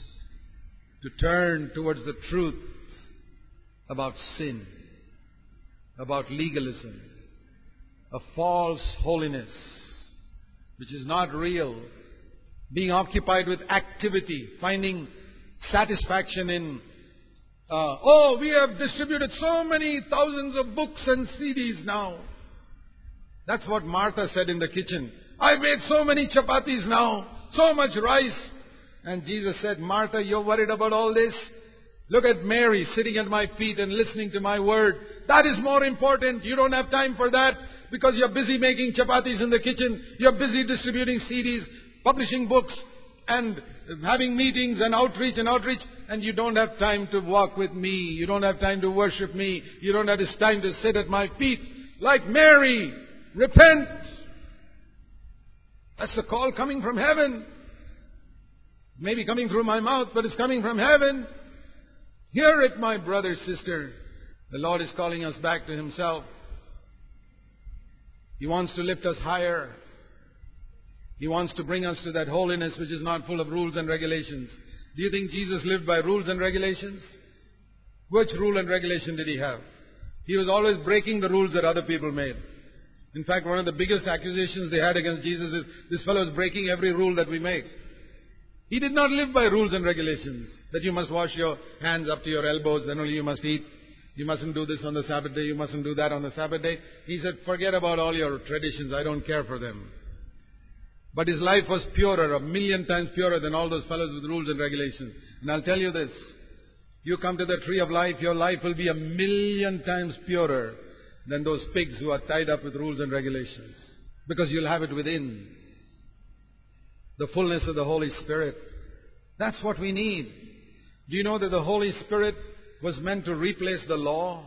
To turn towards the truth about sin, about legalism, a false holiness, which is not real, being occupied with activity, finding satisfaction in, uh, oh, we have distributed so many thousands of books and C Ds now. That's what Martha said in the kitchen. I made so many chapatis now, so much rice. And Jesus said, Martha, you're worried about all this? Look at Mary sitting at my feet and listening to my word. That is more important. You don't have time for that because you're busy making chapatis in the kitchen. You're busy distributing C Ds, publishing books, and having meetings and outreach and outreach. And you don't have time to walk with me. You don't have time to worship me. You don't have this time to sit at my feet like Mary. Repent. That's the call coming from heaven. Maybe coming through my mouth, but it's coming from heaven. Hear it, my brother, sister. The Lord is calling us back to Himself. He wants to lift us higher. He wants to bring us to that holiness which is not full of rules and regulations. Do you think Jesus lived by rules and regulations? Which rule and regulation did He have? He was always breaking the rules that other people made. In fact, one of the biggest accusations they had against Jesus is, this fellow is breaking every rule that we make. He did not live by rules and regulations, that you must wash your hands up to your elbows, then only you must eat. You mustn't do this on the Sabbath day, you mustn't do that on the Sabbath day. He said, forget about all your traditions, I don't care for them. But His life was purer, a million times purer than all those fellows with rules and regulations. And I'll tell you this, You come to the tree of life, your life will be a million times purer than those pigs who are tied up with rules and regulations. Because you'll have it within. The fullness of the Holy Spirit. That's what we need. Do you know that the Holy Spirit was meant to replace the law?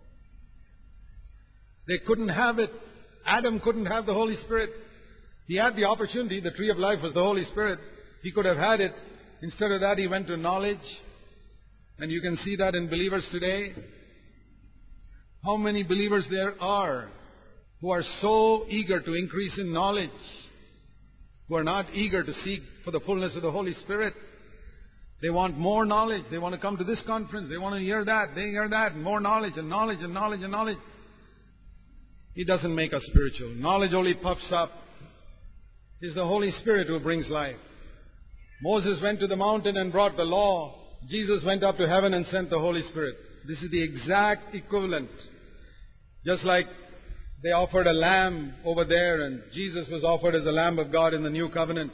They couldn't have it. Adam couldn't have the Holy Spirit. He had the opportunity. The tree of life was the Holy Spirit. He could have had it. Instead of that, he went to knowledge. And you can see that in believers today. How many believers there are who are so eager to increase in knowledge, who are not eager to seek for the fullness of the Holy Spirit. They want more knowledge. They want to come to this conference. They want to hear that. They hear that. And more knowledge and knowledge and knowledge and knowledge. It doesn't make us spiritual. Knowledge only puffs up. It's the Holy Spirit who brings life. Moses went to the mountain and brought the law. Jesus went up to heaven and sent the Holy Spirit. This is the exact equivalent. Just like they offered a lamb over there and Jesus was offered as the Lamb of God in the New Covenant.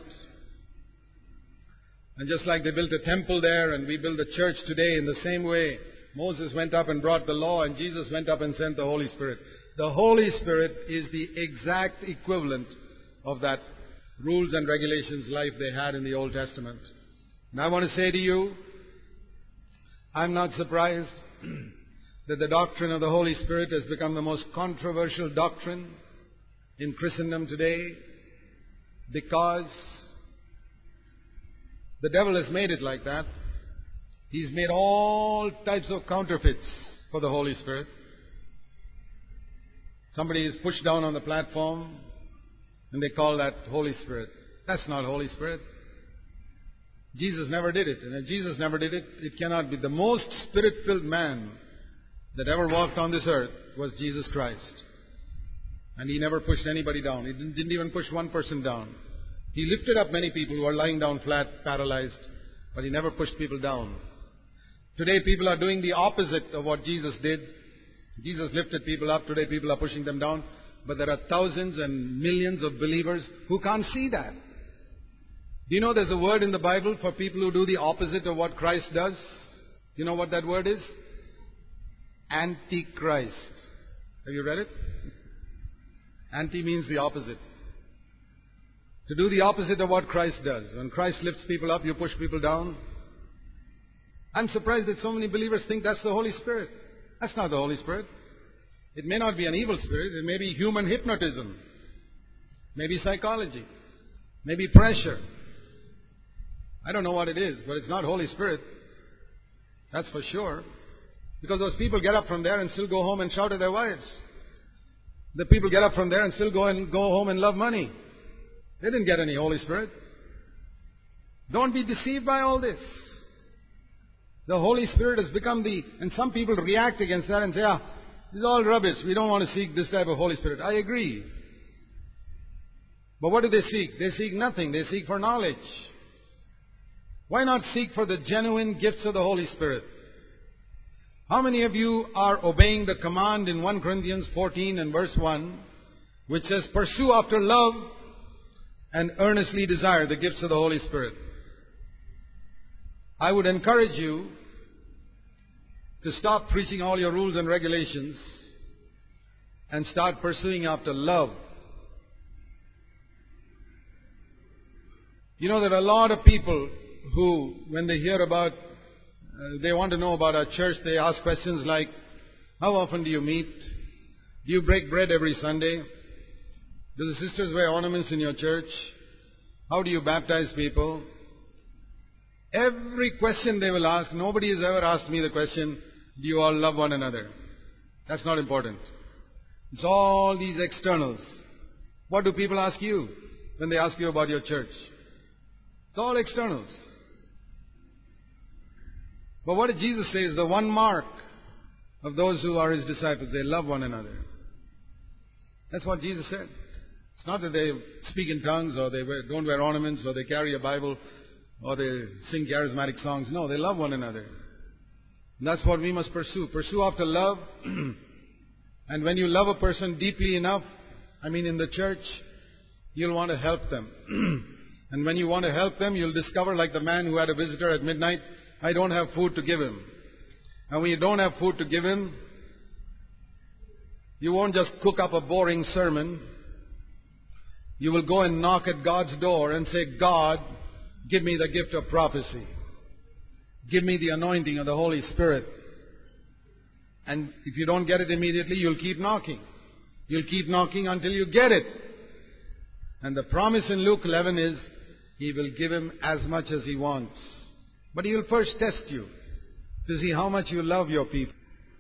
And just like they built a temple there and we build a church today in the same way, Moses went up and brought the law and Jesus went up and sent the Holy Spirit. The Holy Spirit is the exact equivalent of that rules and regulations life they had in the Old Testament. And I want to say to you, I'm not surprised that the doctrine of the Holy Spirit has become the most controversial doctrine in Christendom today, because the devil has made it like that. He's made all types of counterfeits for the Holy Spirit. Somebody is pushed down on the platform and they call that Holy Spirit. That's not Holy Spirit. Jesus never did it. And if Jesus never did it, it cannot be. The most Spirit-filled man that ever walked on this earth was Jesus Christ. And He never pushed anybody down. He didn't, didn't even push one person down. He lifted up many people who are lying down flat, paralyzed, but He never pushed people down. Today people are doing the opposite of what Jesus did. Jesus lifted people up. Today people are pushing them down. But there are thousands and millions of believers who can't see that. Do you know there's a word in the Bible for people who do the opposite of what Christ does? You know what that word is? Antichrist. Have you read it? Anti means the opposite. To do the opposite of what Christ does. When Christ lifts people up, you push people down. I'm surprised that so many believers think that's the Holy Spirit. That's not the Holy Spirit. It may not be an evil spirit. It may be human hypnotism. Maybe psychology. Maybe pressure. I don't know what it is, but it's not Holy Spirit. That's for sure. Because those people get up from there and still go home and shout at their wives. The people get up from there and still go and go home and love money. They didn't get any Holy Spirit. Don't be deceived by all this. The Holy Spirit has become the... And some people react against that and say, ah, this is all rubbish. We don't want to seek this type of Holy Spirit. I agree. But what do they seek? They seek nothing. They seek for knowledge. Why not seek for the genuine gifts of the Holy Spirit? How many of you are obeying the command in First Corinthians fourteen and verse one, which says, pursue after love and earnestly desire the gifts of the Holy Spirit? I would encourage you to stop preaching all your rules and regulations and start pursuing after love. You know, there are a lot of people who, when they hear about, uh, they want to know about our church, they ask questions like, how often do you meet? Do you break bread every Sunday? Do the sisters wear ornaments in your church? How do you baptize people? Every question they will ask, nobody has ever asked me the question, do you all love one another? That's not important. It's all these externals. What do people ask you when they ask you about your church? It's all externals. But what did Jesus say is the one mark of those who are His disciples? They love one another. That's what Jesus said. It's not that they speak in tongues or they wear, don't wear ornaments or they carry a Bible or they sing charismatic songs. No, they love one another. And that's what we must pursue. Pursue after love. And when you love a person deeply enough, I mean in the church, you'll want to help them. And when you want to help them, you'll discover, like the man who had a visitor at midnight, I don't have food to give him. And when you don't have food to give him, you won't just cook up a boring sermon. You will go and knock at God's door and say, God, give me the gift of prophecy. Give me the anointing of the Holy Spirit. And if you don't get it immediately, you'll keep knocking. You'll keep knocking until you get it. And the promise in Luke eleven is, He will give him as much as he wants. But He will first test you to see how much you love your people.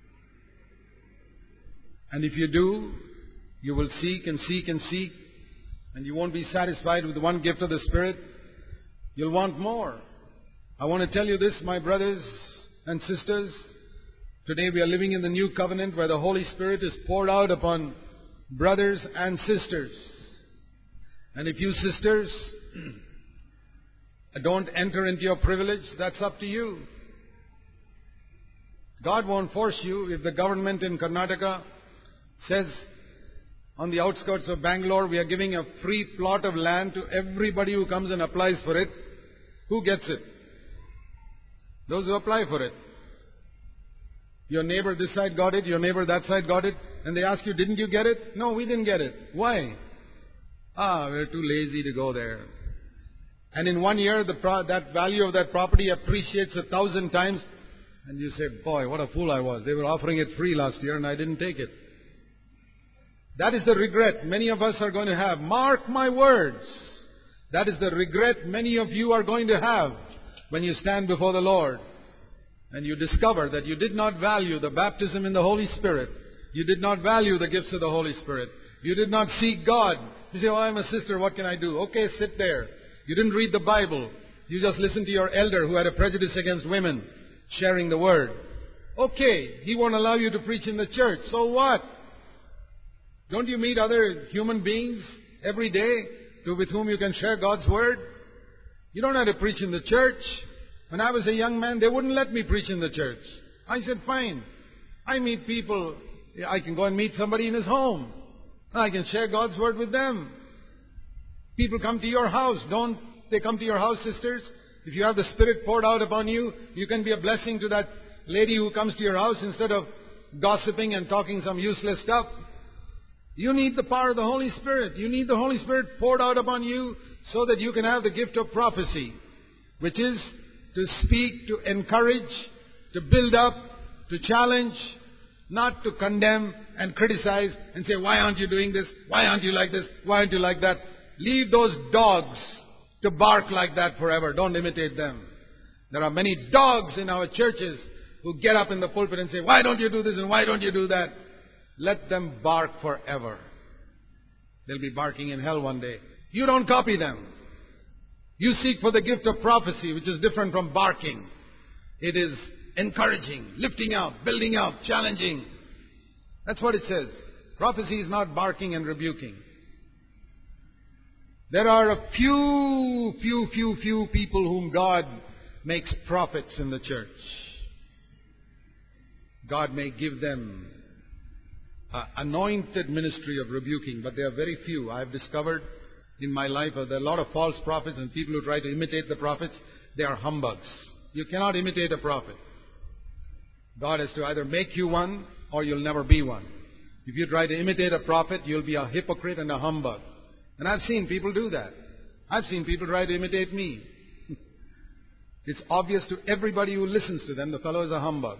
And if you do, you will seek and seek and seek, and you won't be satisfied with one gift of the Spirit. You'll want more. I want to tell you this, my brothers and sisters. Today we are living in the new covenant where the Holy Spirit is poured out upon brothers and sisters. And if you sisters don't enter into your privilege, that's up to you. God won't force you. If the government in Karnataka says on the outskirts of Bangalore, we are giving a free plot of land to everybody who comes and applies for it, who gets it? Those who apply for it. Your neighbor this side got it, your neighbor that side got it, and they ask you, didn't you get it? No, we didn't get it. Why? Ah, we're too lazy to go there. And in one year, the pro- that value of that property appreciates a thousand times, and you say, boy, what a fool I was. They were offering it free last year and I didn't take it. That is the regret many of us are going to have. Mark my words. That is the regret many of you are going to have when you stand before the Lord and you discover that you did not value the baptism in the Holy Spirit. You did not value the gifts of the Holy Spirit. You did not seek God. You say, oh, I'm a sister, what can I do? Okay, sit there. You didn't read the Bible. You just listened to your elder who had a prejudice against women sharing the Word. Okay, he won't allow you to preach in the church. So what? Don't you meet other human beings every day to, with whom you can share God's Word? You don't have to preach in the church. When I was a young man, they wouldn't let me preach in the church. I said, fine. I meet people. I can go and meet somebody in his home. I can share God's Word with them. People come to your house. Don't they come to your house, sisters? If you have the Spirit poured out upon you, you can be a blessing to that lady who comes to your house instead of gossiping and talking some useless stuff. You need the power of the Holy Spirit. You need the Holy Spirit poured out upon you so that you can have the gift of prophecy, which is to speak, to encourage, to build up, to challenge, not to condemn and criticize and say, why aren't you doing this? Why aren't you like this? Why aren't you like that? Leave those dogs to bark like that forever. Don't imitate them. There are many dogs in our churches who get up in the pulpit and say, why don't you do this and why don't you do that? Let them bark forever. They'll be barking in hell one day. You don't copy them. You seek for the gift of prophecy, which is different from barking. It is encouraging, lifting up, building up, challenging. That's what it says. Prophecy is not barking and rebuking. There are a few, few, few, few people whom God makes prophets in the church. God may give them an anointed ministry of rebuking, but they are very few. I have discovered in my life that there are a lot of false prophets and people who try to imitate the prophets. They are humbugs. You cannot imitate a prophet. God has to either make you one or you'll never be one. If you try to imitate a prophet, you'll be a hypocrite and a humbug. And I've seen people do that. I've seen people try to imitate me. It's obvious to everybody who listens to them, the fellow is a humbug.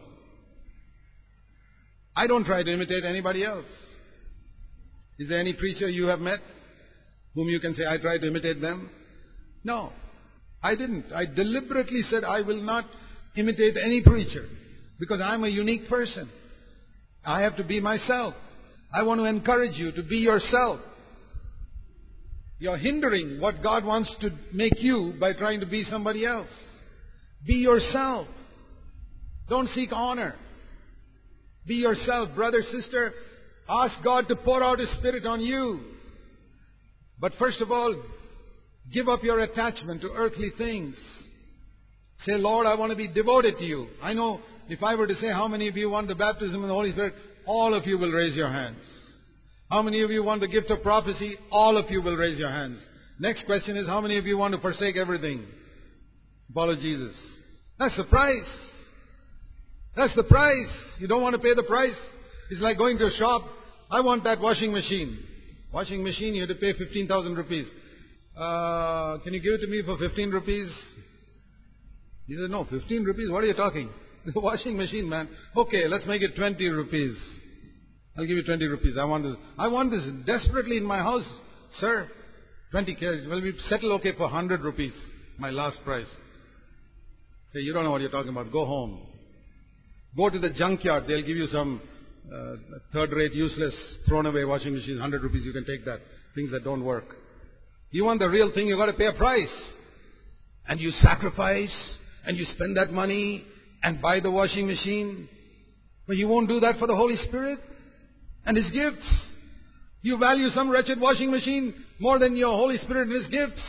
I don't try to imitate anybody else. Is there any preacher you have met whom you can say, I tried to imitate them? No, I didn't. I deliberately said, I will not imitate any preacher because I'm a unique person. I have to be myself. I want to encourage you to be yourself. You're hindering what God wants to make you by trying to be somebody else. Be yourself. Don't seek honor. Be yourself, brother, sister. Ask God to pour out His Spirit on you. But first of all, give up your attachment to earthly things. Say, Lord, I want to be devoted to you. I know if I were to say how many of you want the baptism of the Holy Spirit, all of you will raise your hands. How many of you want the gift of prophecy? All of you will raise your hands. Next question is, how many of you want to forsake everything? Follow Jesus. That's the price. That's the price. You don't want to pay the price. It's like going to a shop. I want that washing machine. Washing machine, you have to pay fifteen thousand rupees. Uh, can you give it to me for fifteen rupees? He says, no, fifteen rupees? What are you talking? The washing machine, man. Okay, let's make it twenty rupees. I'll give you twenty rupees. I want this. I want this desperately in my house. Sir, twenty K. Well, we settle okay for one hundred rupees. My last price. Hey, you don't know what you're talking about. Go home. Go to the junkyard. They'll give you some uh, third-rate, useless, thrown-away washing machine. one hundred rupees, you can take that. Things that don't work. You want the real thing, you've got to pay a price. And you sacrifice, and you spend that money, and buy the washing machine. But you won't do that for the Holy Spirit and His gifts. You value some wretched washing machine more than your Holy Spirit and His gifts.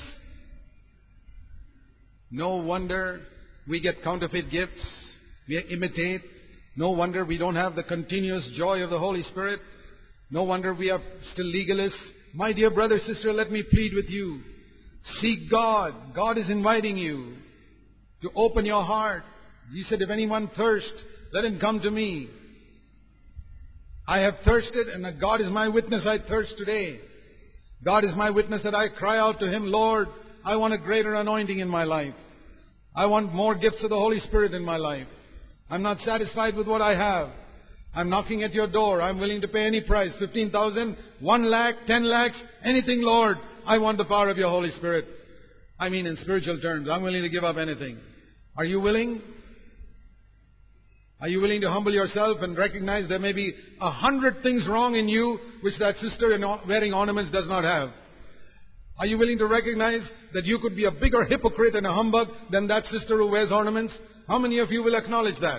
No wonder we get counterfeit gifts. We imitate. No wonder we don't have the continuous joy of the Holy Spirit. No wonder we are still legalists. My dear brother, sister, let me plead with you. Seek God. God is inviting you to open your heart. He said, if anyone thirst, let him come to me. I have thirsted, and God is my witness, I thirst today. God is my witness that I cry out to Him, Lord, I want a greater anointing in my life. I want more gifts of the Holy Spirit in my life. I'm not satisfied with what I have. I'm knocking at your door. I'm willing to pay any price. fifteen thousand, one lakh, ten lakhs, anything, Lord. I want the power of your Holy Spirit. I mean in spiritual terms. I'm willing to give up anything. Are you willing? Are you willing to humble yourself and recognize there may be a hundred things wrong in you which that sister in wearing ornaments does not have? Are you willing to recognize that you could be a bigger hypocrite and a humbug than that sister who wears ornaments? How many of you will acknowledge that?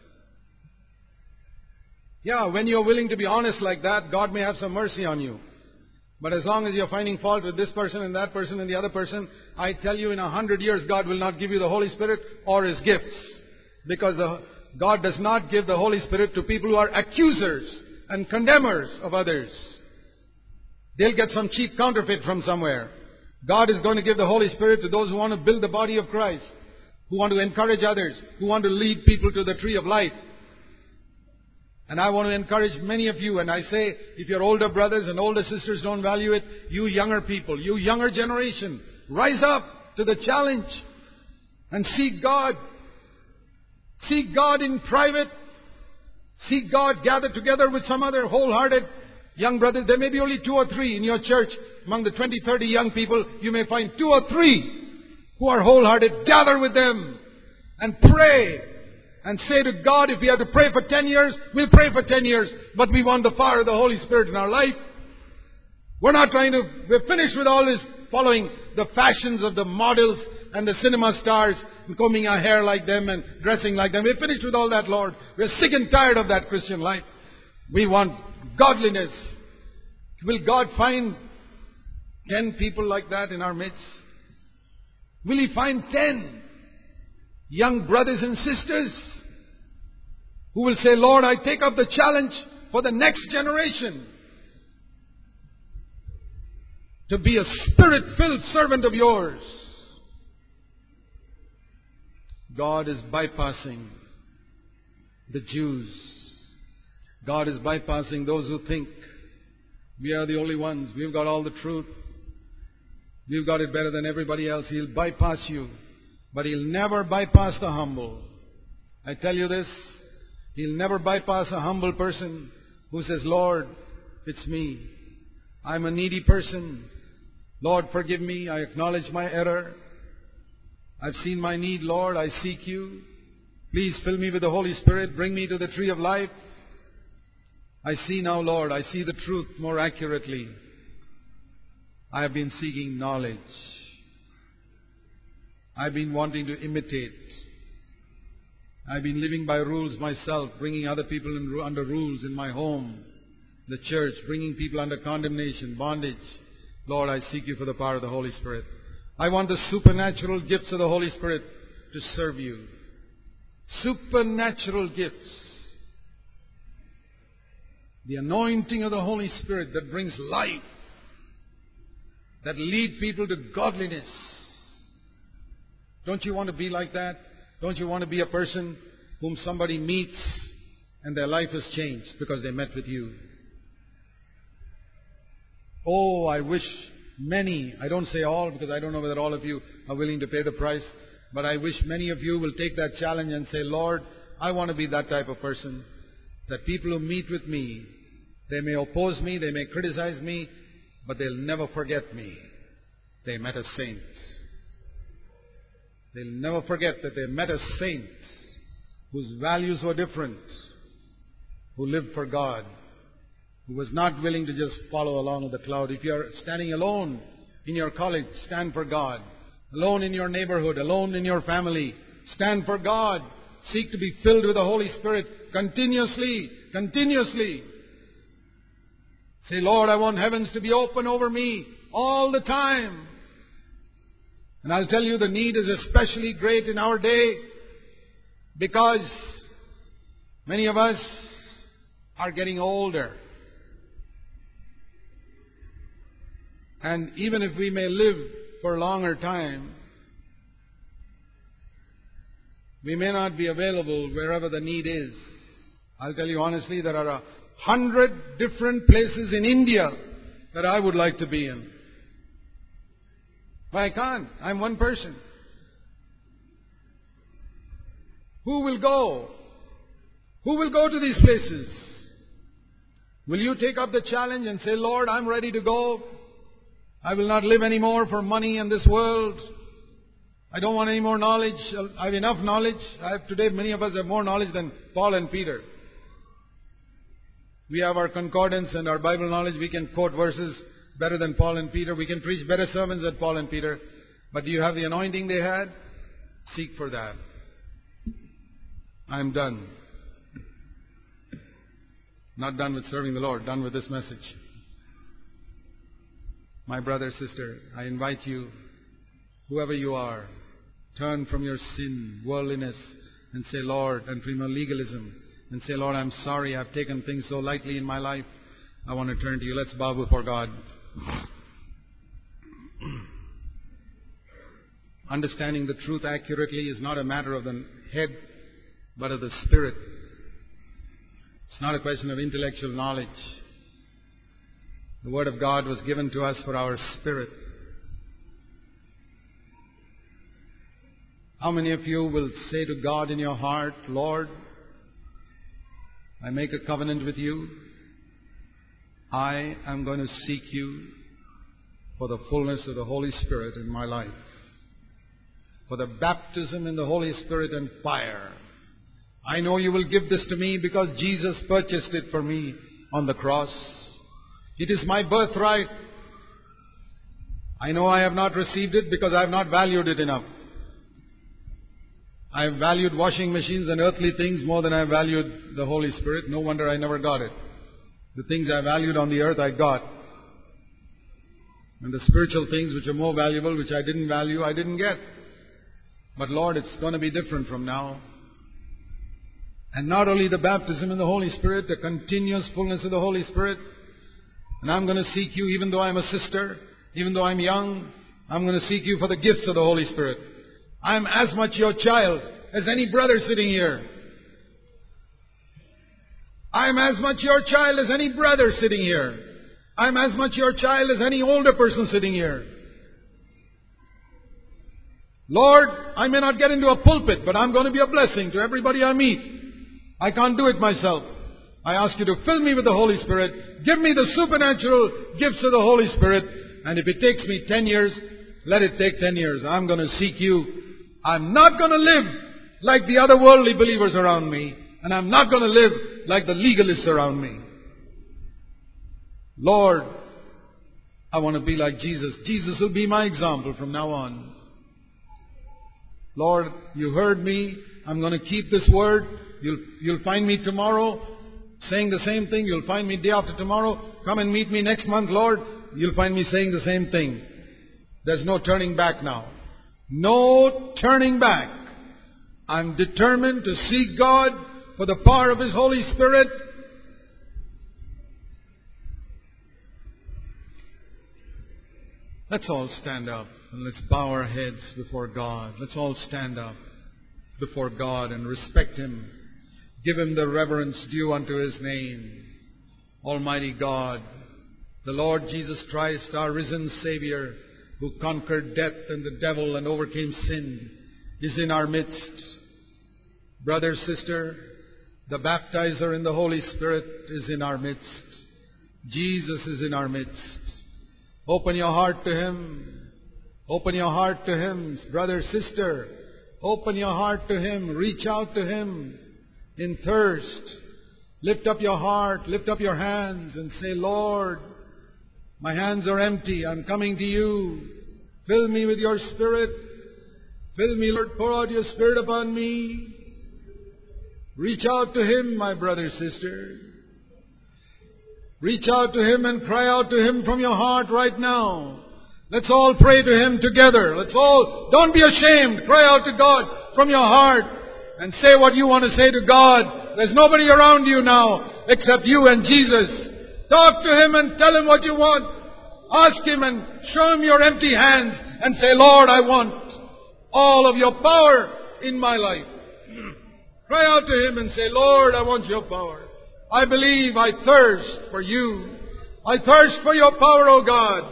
Yeah, when you're willing to be honest like that, God may have some mercy on you. But as long as you're finding fault with this person and that person and the other person, I tell you in a hundred years God will not give you the Holy Spirit or His gifts. Because the, God does not give the Holy Spirit to people who are accusers and condemners of others. They'll get some cheap counterfeit from somewhere. God is going to give the Holy Spirit to those who want to build the body of Christ, who want to encourage others, who want to lead people to the tree of life. And I want to encourage many of you, and I say, if your older brothers and older sisters don't value it, you younger people, you younger generation, rise up to the challenge and seek God. Seek God in private. Seek God gathered together with some other wholehearted young brothers. There may be only two or three in your church. Among the twenty, thirty young people, you may find two or three who are wholehearted. Gather with them and pray. And say to God, if we have to pray for ten years, we'll pray for ten years. But we want the power of the Holy Spirit in our life. We're not trying to, we're finished with all this following the fashions of the models and the cinema stars and combing our hair like them and dressing like them. We're finished with all that, Lord. We're sick and tired of that Christian life. We want godliness. Will God find ten people like that in our midst? Will He find ten young brothers and sisters who will say, Lord, I take up the challenge for the next generation to be a Spirit-filled servant of yours? God is bypassing the Jews. God is bypassing those who think we are the only ones. We've got all the truth. We've got it better than everybody else. He'll bypass you. But He'll never bypass the humble. I tell you this, He'll never bypass a humble person who says, Lord, it's me. I'm a needy person. Lord, forgive me. I acknowledge my error. I've seen my need, Lord. I seek you. Please fill me with the Holy Spirit. Bring me to the tree of life. I see now, Lord. I see the truth more accurately. I have been seeking knowledge. I've been wanting to imitate. I've been living by rules myself, bringing other people in, under rules in my home, the church, bringing people under condemnation, bondage. Lord, I seek you for the power of the Holy Spirit. I want the supernatural gifts of the Holy Spirit to serve you. Supernatural gifts. The anointing of the Holy Spirit that brings life, that lead people to godliness. Don't you want to be like that? Don't you want to be a person whom somebody meets and their life has changed because they met with you. Oh, I wish many, I don't say all because I don't know whether all of you are willing to pay the price, but I wish many of you will take that challenge and say, Lord, I want to be that type of person, that people who meet with me, they may oppose me, they may criticize me, but they'll never forget me. They met a saint. They'll never forget that they met a saint whose values were different, who lived for God, who was not willing to just follow along with the cloud. If you're standing alone in your college, stand for God. Alone in your neighborhood, alone in your family, stand for God. Seek to be filled with the Holy Spirit continuously, continuously. Say, Lord, I want heavens to be open over me all the time. And I'll tell you, the need is especially great in our day because many of us are getting older. And even if we may live for a longer time, we may not be available wherever the need is. I'll tell you honestly, there are a hundred different places in India that I would like to be in. But I can't. I'm one person. Who will go? Who will go to these places? Will you take up the challenge and say, Lord, I'm ready to go. I will not live anymore for money in this world. I don't want any more knowledge. I have enough knowledge. I have today, many of us have more knowledge than Paul and Peter. We have our concordance and our Bible knowledge. We can quote verses better than Paul and Peter. We can preach better sermons than Paul and Peter. But do you have the anointing they had? Seek for that. I'm done. Not done with serving the Lord, done with this message. My brother, sister, I invite you, whoever you are, turn from your sin, worldliness, and say, Lord, and from your legalism, and say, Lord, I'm sorry I've taken things so lightly in my life. I want to turn to you. Let's bow before God. Understanding the truth accurately is not a matter of the head, but of the spirit. It's not a question of intellectual knowledge. The Word of God was given to us for our spirit. How many of you will say to God in your heart, Lord, I make a covenant with you. I am going to seek you for the fullness of the Holy Spirit in my life, for the baptism in the Holy Spirit and fire. I know you will give this to me because Jesus purchased it for me on the cross. It is my birthright. I know I have not received it because I have not valued it enough. I have valued washing machines and earthly things more than I valued the Holy Spirit. No wonder I never got it. The things I valued on the earth, I got. And the spiritual things which are more valuable, which I didn't value, I didn't get. But Lord, it's going to be different from now. And not only the baptism in the Holy Spirit, the continuous fullness of the Holy Spirit. And I'm going to seek you even though I'm a sister, even though I'm young. I'm going to seek you for the gifts of the Holy Spirit. I'm as much your child as any brother sitting here. I'm as much your child as any brother sitting here. I'm as much your child as any older person sitting here. Lord, I may not get into a pulpit, but I'm going to be a blessing to everybody I meet. I can't do it myself. I ask you to fill me with the Holy Spirit. Give me the supernatural gifts of the Holy Spirit. And if it takes me ten years, let it take ten years. I'm going to seek you. I'm not going to live like the other worldly believers around me. And I'm not going to live like the legalists around me. Lord, I want to be like Jesus. Jesus will be my example from now on. Lord, you heard me. I'm going to keep this word. You'll, you'll find me tomorrow saying the same thing. You'll find me day after tomorrow. Come and meet me next month, Lord. You'll find me saying the same thing. There's no turning back now. No turning back. I'm determined to seek God for the power of His Holy Spirit. Let's all stand up and let's bow our heads before God. Let's all stand up. before God and respect Him. Give Him the reverence due unto His name. Almighty God, the Lord Jesus Christ, our risen Savior, who conquered death and the devil and overcame sin, is in our midst. Brother, sister, the baptizer in the Holy Spirit is in our midst. Jesus is in our midst. Open your heart to Him. Open your heart to Him. Brother, sister, open your heart to Him. Reach out to Him in thirst. Lift up your heart, lift up your hands and say, Lord, my hands are empty. I'm coming to You. Fill me with Your Spirit. Fill me, Lord. Pour out Your Spirit upon me. Reach out to Him, my brother, sister. Reach out to Him and cry out to Him from your heart right now. Let's all pray to Him together. Let's all, don't be ashamed. Cry out to God from your heart and say what you want to say to God. There's nobody around you now except you and Jesus. Talk to Him and tell Him what you want. Ask Him and show Him your empty hands and say, Lord, I want all of Your power in my life. Cry out to Him and say, Lord, I want Your power. I believe, I thirst for You. I thirst for Your power, O God.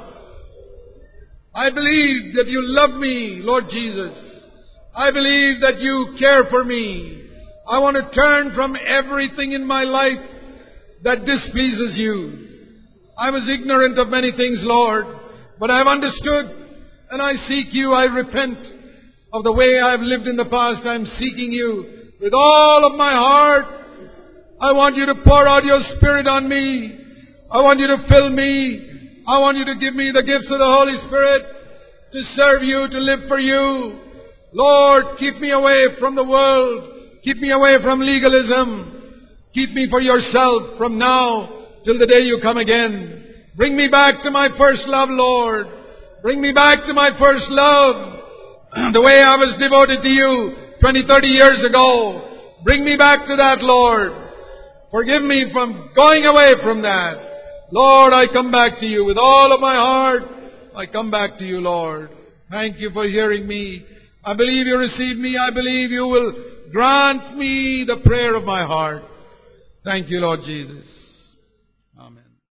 I believe that You love me, Lord Jesus. I believe that You care for me. I want to turn from everything in my life that displeases You. I was ignorant of many things, Lord, but I have understood and I seek You. I repent of the way I have lived in the past. I am seeking You with all of my heart. I want You to pour out Your Spirit on me. I want You to fill me. I want You to give me the gifts of the Holy Spirit to serve You, to live for You. Lord, keep me away from the world. Keep me away from legalism. Keep me for Yourself from now till the day You come again. Bring me back to my first love, Lord. Bring me back to my first love. The way I was devoted to You twenty, thirty years ago. Bring me back to that, Lord. Forgive me from going away from that. Lord, I come back to You with all of my heart. I come back to You, Lord. Thank You for hearing me. I believe You receive me. I believe You will grant me the prayer of my heart. Thank You, Lord Jesus.